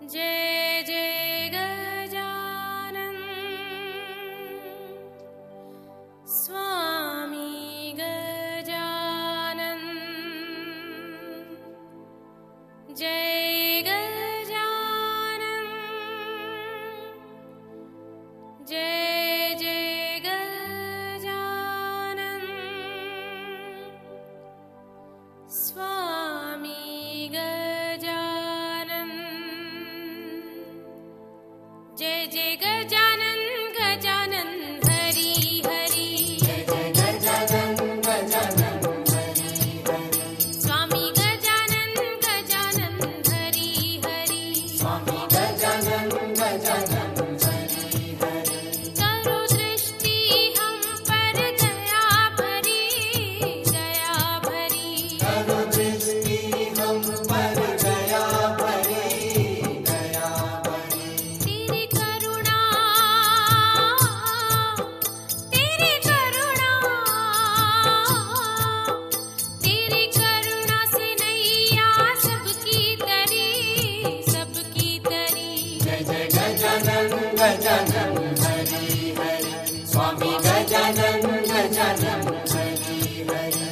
जय जय गजानन स्वामी गजानन। जय गजानन जय जय गजानन स्वामी गजानन। जय जय गजानन गजानन हरि हरि। जय जय गजानन गजानन हरि हरि। स्वामी गजानन गजानन हरि हरि। स्वामी गजानन गजानन हरि हरि। करो दृष्टि हम पर दया भरी दया भरी। करो दृष्टि हम पर दया भरी दया भरी। तेरी करुणा से नैया सबकी तरी सबकी तरी। जय जय गजानन गजानन हरि हरि। स्वामी गजानन गजानन हरि हरि।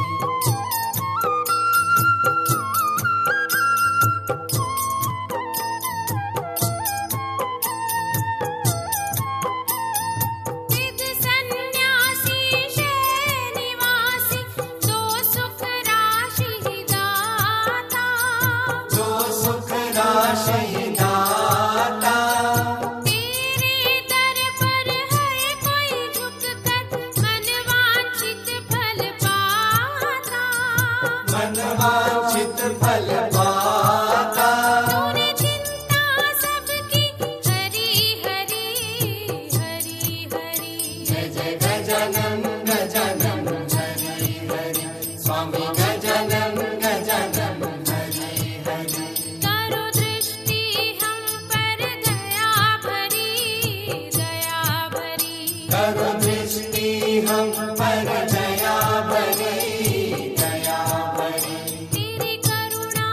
सिद्ध सन्यासी शय निवासी दो सुख राशि दाता। दो सुख राशि दाता। तेरे दर पर है कोई झुककर मन वांछित फल पाता। मन वांछित फल पाता। तूने चिंता सबकी हरि हरि हरि हरि। जय जय गजानन गजानन हरि हरि। स्वामी गजानन गजानन हरि हरि। करो दृष्टि हम पर दया भरी दया भरी। करो दृष्टि हम पर दया भरी दया भरी। तेरी करुणा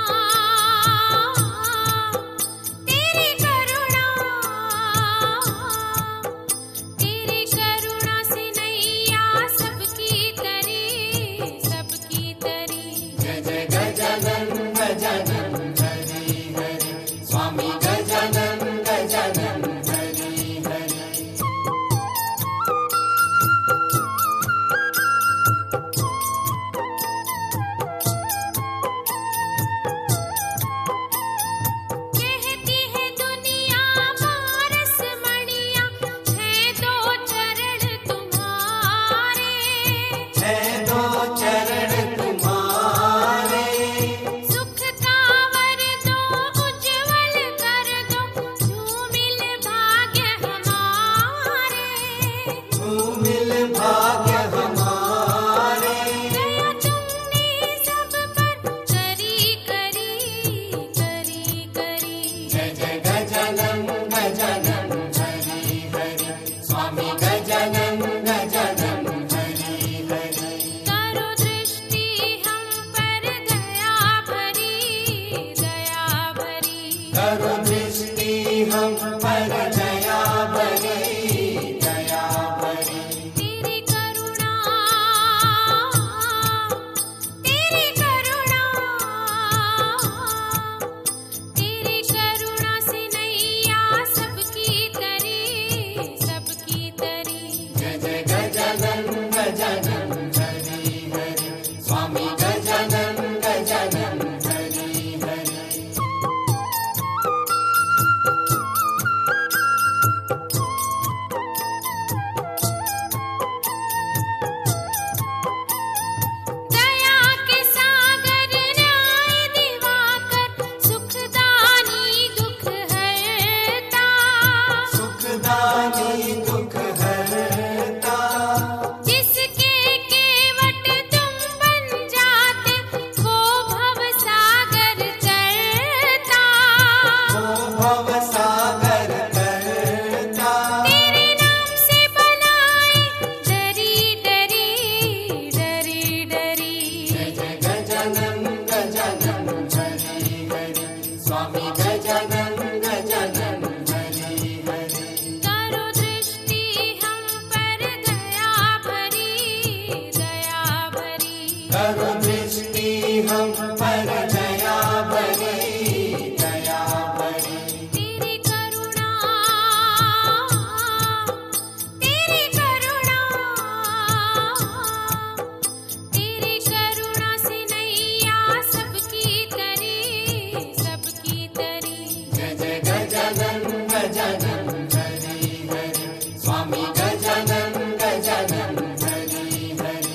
से नैया सबकी तरी सबकी तरी। जय जय गजानन गजानन हरि हरि। स्वामी गजानन गजानन हरि हरि। कहती है दुनिया पारस मणिया है दो चरण तुम्हारे। है दो चरण तुम्हारे। सुख का वर दो उज्जवल कर दो झूमिल भाग्य हमारे। झूमिल भाग्य हमारे। दया तुमने सब पर करी करी करी करी। जय जय गजानन गजानन हरि हरि। स्वामी गजानन गजानन हरि हरि। करो दृष्टि हम पर दया भरी दया भरी। करो दृष्टि हम पर दया भरी दया भरी। तेरी करुणा से नैया सबकी तरी सबकी तरी। जय जय गजानन गजानन हरि हरि। स्वामी गजानन गजानन हरि हरि। पर दया बरी, दया बरी। तेरी करुणा, तेरी करुणा, तेरी करुणा से नैया सबकी तरी, सबकी तरी। जय जय गजानन गजानन हरि हरि, स्वामी गजानन गजानन हरि हरि।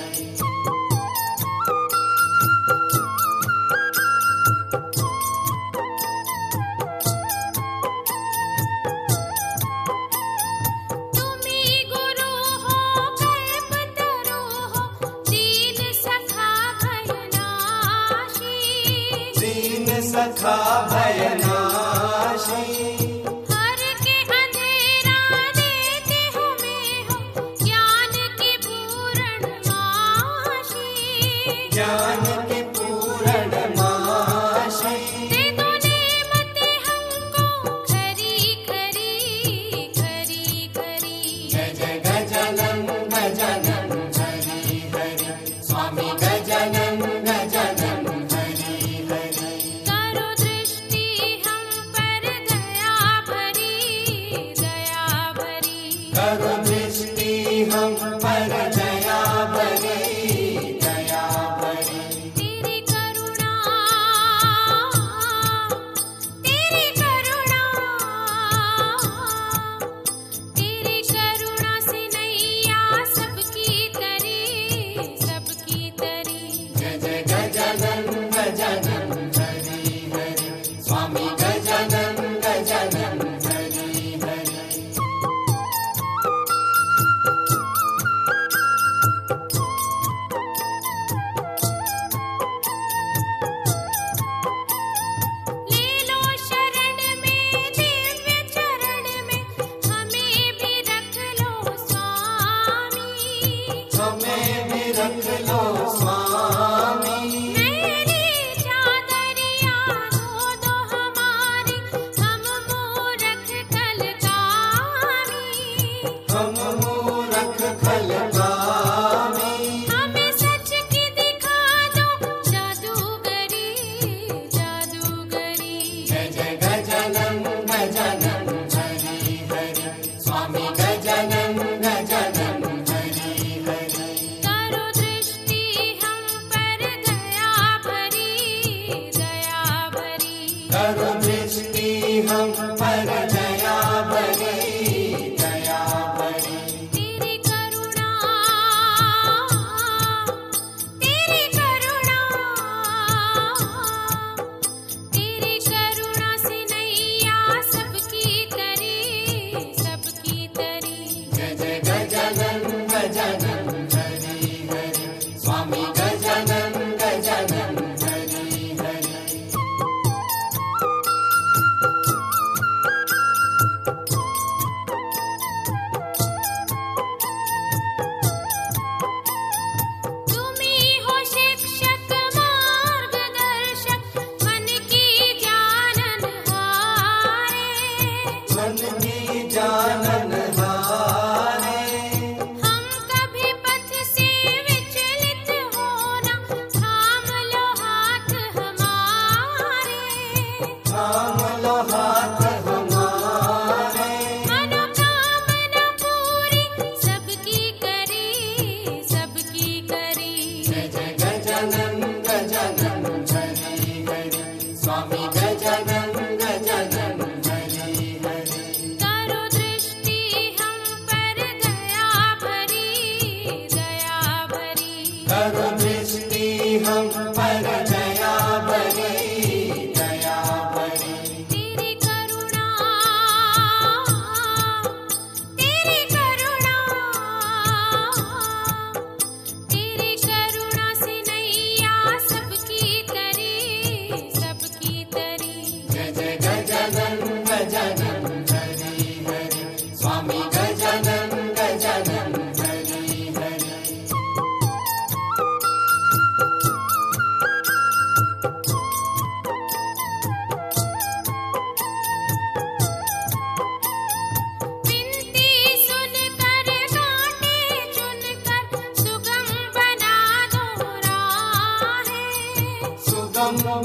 तुम्ही गुरु हो कल्पतरु हो, दीन सखा भयनाशी। दीन सखा भयनाशी, हर के अंधेरा देते हो में हो, ज्ञान की पूर्णमासी। ज्ञान की पूर्णमासी। दे दो नेमतें हमको खरी खरी, खरी खरी। जय जय गजानन गजानन हरि हरि, स्वामी गजानन गजानन हरि हरि। करो दृष्टि हम पर दया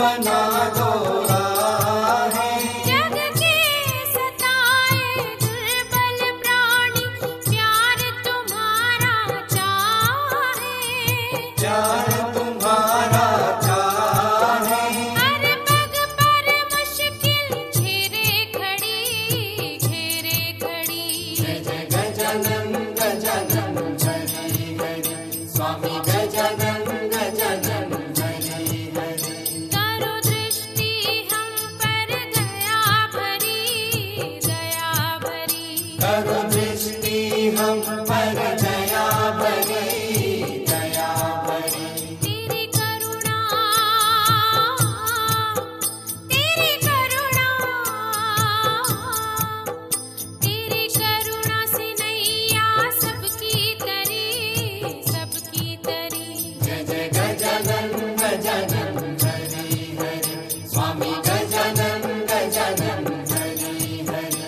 बना दो राहें। जग के सताए दुर्बल प्राणी प्यार तुम्हारा चाहे। प्यार तुम्हारा चाहे। हर पग पर मुश्किल घेरे खड़ी घेरे खड़ी। जय जय गजानन गजानन हरि हरि स्वामी गजानन गजानन हरि हरि। करो दृष्टि हम पर दया भरी दया भरी। करो दृष्टि हम पर दया भरी दया भरी। तेरी करुणा तेरी करुणा तेरी करुणा से नैया सबकी तरी सबकी तरी। जय जय गजानन गजानन हरि हरि स्वामी गजानन गजानन हरि हरि।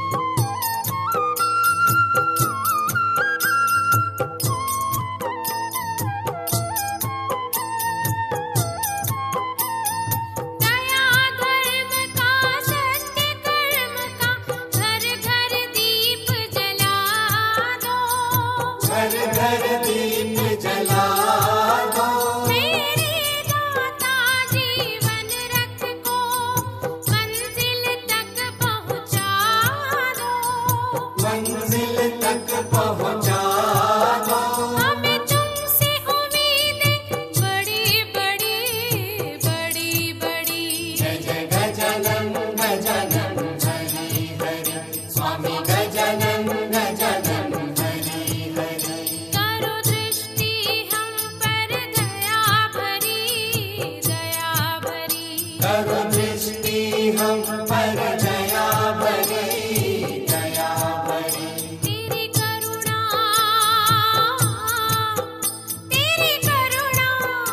दया धर्म का सत्य कर्म का घर घर दीप जला दो। घर घर दीप जला दो। मेरे दाता जीवन रथ को मंजिल तक पहुँचा दो। मंजिल तक पहुँचा दो। हमें तुमसे उम्मीदें बड़ी बड़ी बड़ी बड़ी। जय जय गजानन गजानन हरि हरि स्वामी गजानन गजानन हरि हरि। करो दृष्टि हम पर दया भरी दया भरी। करो दृष्टि हम पर दया भरी दया भरी। तेरी करुणा तेरी करुणा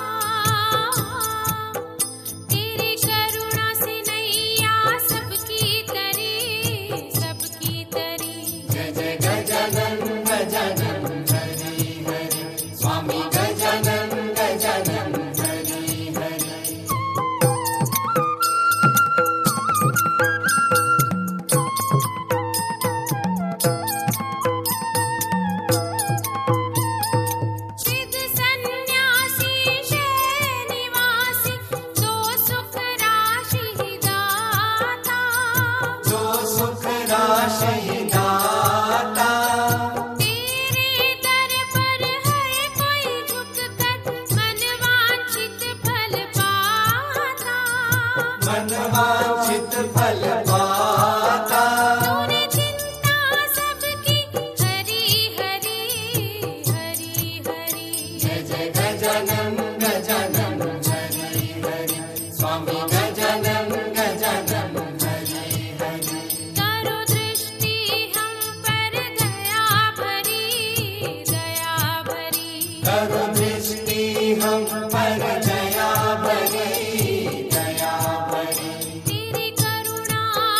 तेरी करुणा से नैया सबकी तरी सबकी तरी। जय जय गजानन गजानन हरि हरि स्वामी गजानन गजानन हरि हरि। सिद्ध सन्यासी शैल निवासी दो सुख राशि दाता। जो सुख राशि दाता। तेरे दर पर है कोई झुक कर मन वांछित फल पाता। मन वांछित फल पाता। तूने चिंता सबकी हरी हरी हरी हरी। जय जय गजानन गजानन हरि हरि स्वामी गजानन गजानन हरि हरि। करो दृष्टि हम पर दया भरी दया भरी। करो दृष्टि हम पर दया भरी दया भरी। तेरी करुणा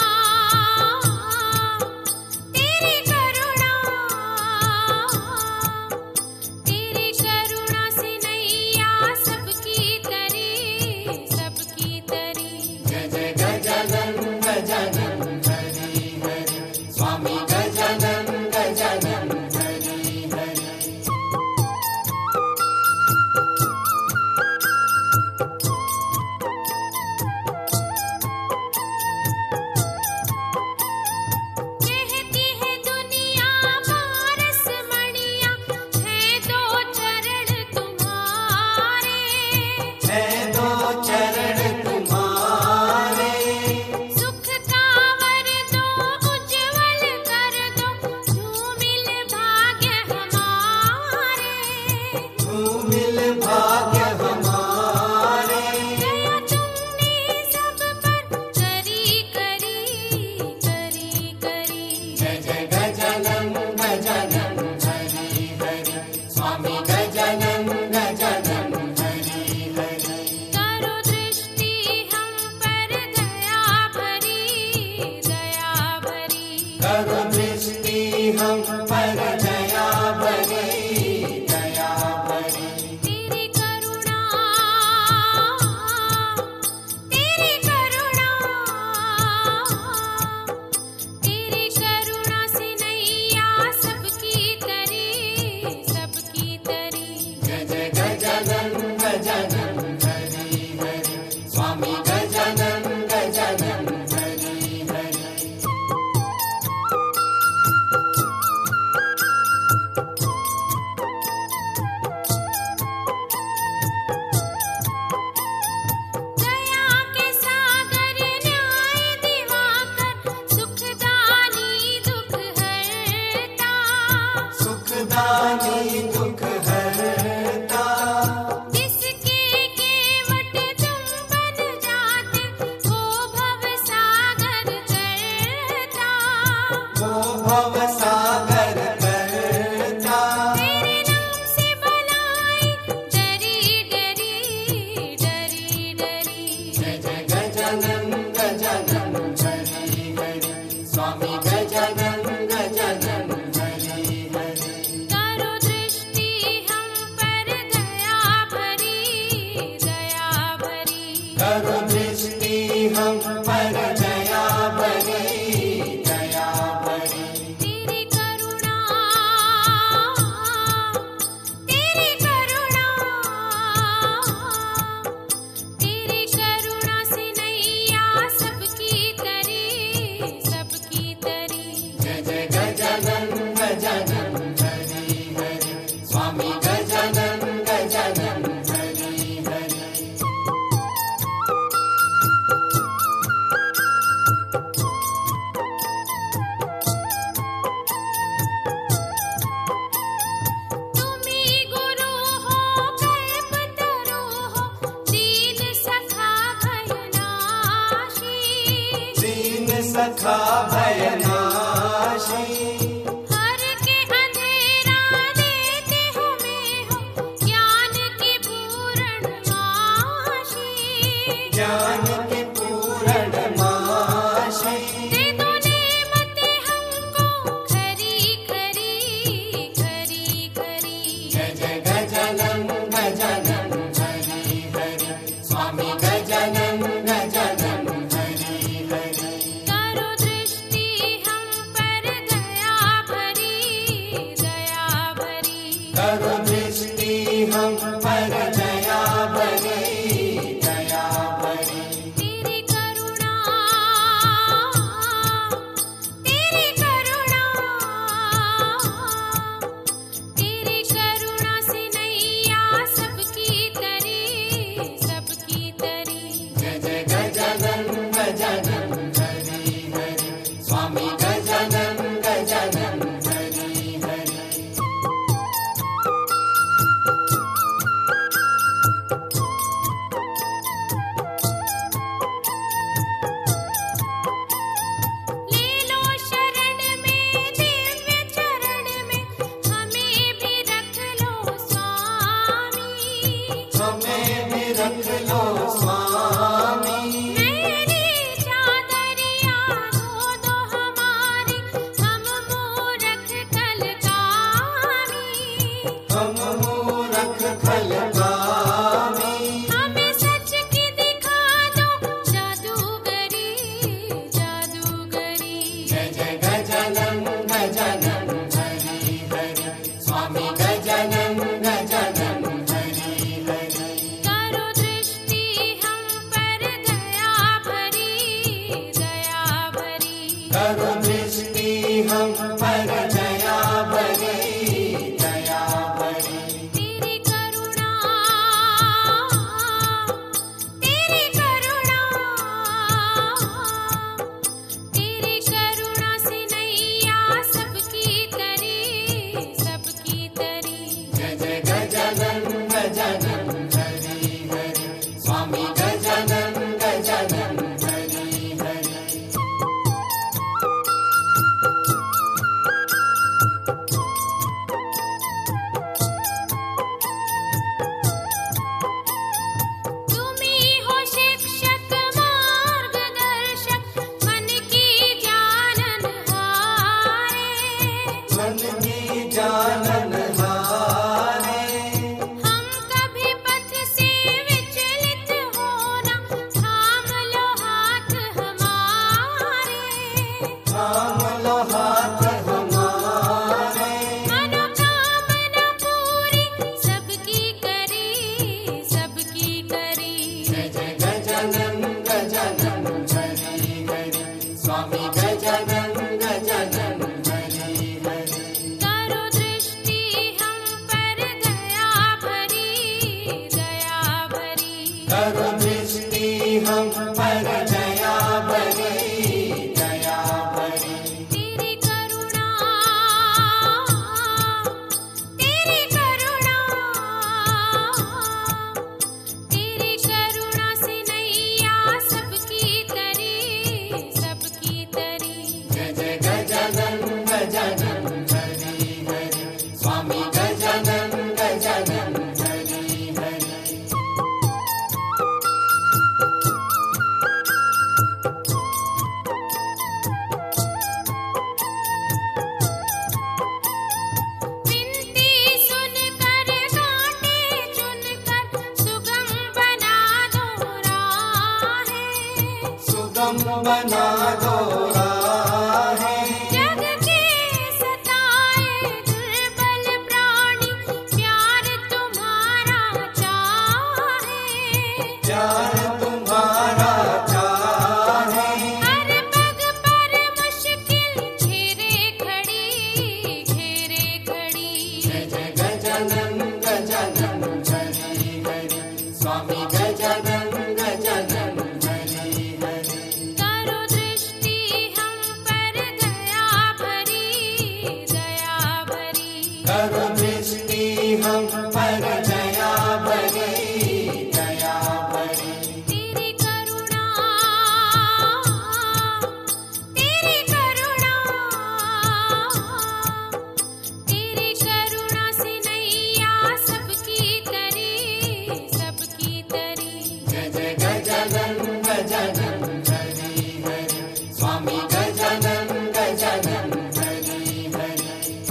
भव सागर तरता। तेरे नाम से बलाएं डरी डरी डरी डरी। जय जय गजानन गजानन हरि हरि, स्वामी गजानन गजानन हरि हरि। करो दृष्टि हम पर दया भरी दया भरी। करो दृष्टि हम पर दया भरी दया भरी। तेरी करुणा तेरी करुणा तेरी करुणा से नैया सबकी तरी सबकी तरी। जय जय गजानन गजानन हरि हरि, स्वामी गजानन गजानन हरि हरि। तुम्ही गुरु हो कल्पतरु हो, दीन सखा भयनाशी। दीन सखा भयनाशी, हर के अंधेरा देते हो में हो, ज्ञान की पूर्णमाशी। ज्ञान की पूर्णमाशी। दे दो नेमते हमको खरी खरी खरी खरी। जय जय गजानन गजानन हरि हरि, स्वामी गजानन गजानन हरि हरि। करो दृष्टि हम पर दया भरी दया भरी। करो दृष्टि हम पर दया भरी दया भरी। तेरी करुणा तेरी करुणा तेरी करुणा से नैया सबकी तरी सबकी तरी। जय जय गजानन गजानन हरि हरि, स्वामी गजानन गजानन हरि हरि। ले लो शरण में दिव्य चरण में, हमें भी रख लो स्वामी। हमें भी रख लो स्वामी। मेरी चादरिया धो दो हमारी, हम मूरख कलकामी। हम मूरख खलकामी। हमें सच की दिखा दो जादूगरी जादूगरी। जय जय गजानन गजानन हरि हरि, स्वामी गजानन गजानन हरि हरि। करो दृष्टि हम पर दया भरी दया भरी। करो दृष्टि हम पर दया भरी दया भरी। तेरी करुणा तेरी करुणा तेरी करुणा से नैया सबकी तरी सबकी तरी। जय जय गजानन गजानन हरि हरि, स्वामी गजानन गजानन हरि हरि। तुम्ही हो शिक्षक मार्गदर्शक, मन की जाननहारे। मन की जानन हारे, हम कभी पथ से विचलित होना, थाम लो हाथ हमारे। थाम लो हाथ हमारे। मनोकामना पूरी सबकी करी सबकी करी। जय जय गजानन गजानन हरि हरि, स्वामी गजानन गजानन हरि हरि। करो दृष्टि हम पर दया भरी दया भरी। करो दृष्टि हम पर दया भरी दया भरी। तेरी करुणा तेरी करुणा तेरी करुणा से नैया सबकी तरी सबकी तरी। जय जय गजानन गजानन हम बना दो राहें। जग के सताए दुर्बल प्राणी प्यार तुम्हारा चाहे। प्यार तुम्हारा चाहे। हर पग पर मुश्किल घेरे खड़ी घेरे खड़ी। जय जय गजानन गजानन हरि हरि स्वामी गजानन गजानन हरि हरि। करो दृष्टि हम पर दया भरी दया भरी। करो दृष्टि हम पर दया भरी दया भरी। तेरी करुणा तेरी करुणा तेरी करुणा से नैया सबकी तरी सबकी तरी। जय जय गजानन गजानन हरि हरि स्वामी गजानन गजानन हरि हरि।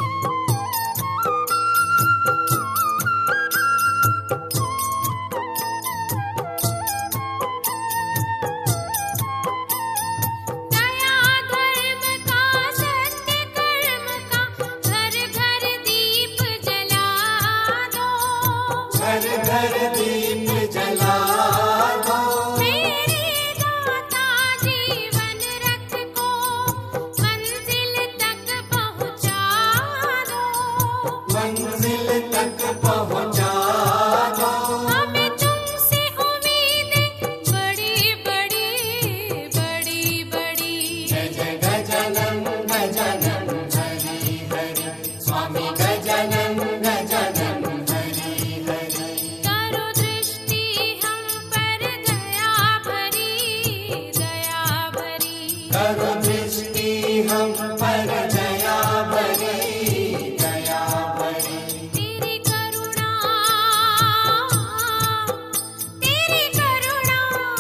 दया धर्म का सत्य कर्म का घर घर दीप जला दो। घर घर दीप जला दो। मेरे दाता जीवन रथ को मंजिल तक पहुँचा दो। मंजिल तक पहुँचा दो। हमें तुमसे उम्मीदें बड़ी बड़ी बड़ी बड़ी। जय जय गजानन गजानन हरि हरि स्वामी गजानन गजानन हरि हरि। करो दृष्टि हम पर दया भरी दया भरी। करो दृष्टि हम पर दया भरी दया भरी। तेरी करुणा तेरी करुणा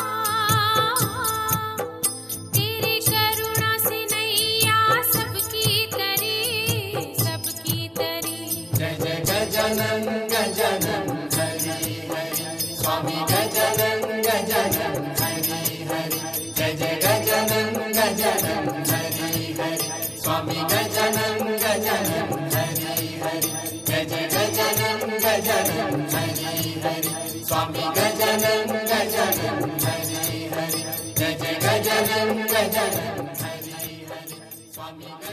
तेरी करुणा से नैया सबकी तरी सबकी तरी। जय जय गजानन गजानन हरि हरि स्वामी गजानन गजानन हरि हरि। जय जय गजानन गजानन हरि हरि स्वामी गजानन गजानन हरि हरि। जय जय गजानन गजानन हरि हरि स्वामी गजानन गजानन हरि हरि। जय जय गजानन गजानन हरि हरि स्वामी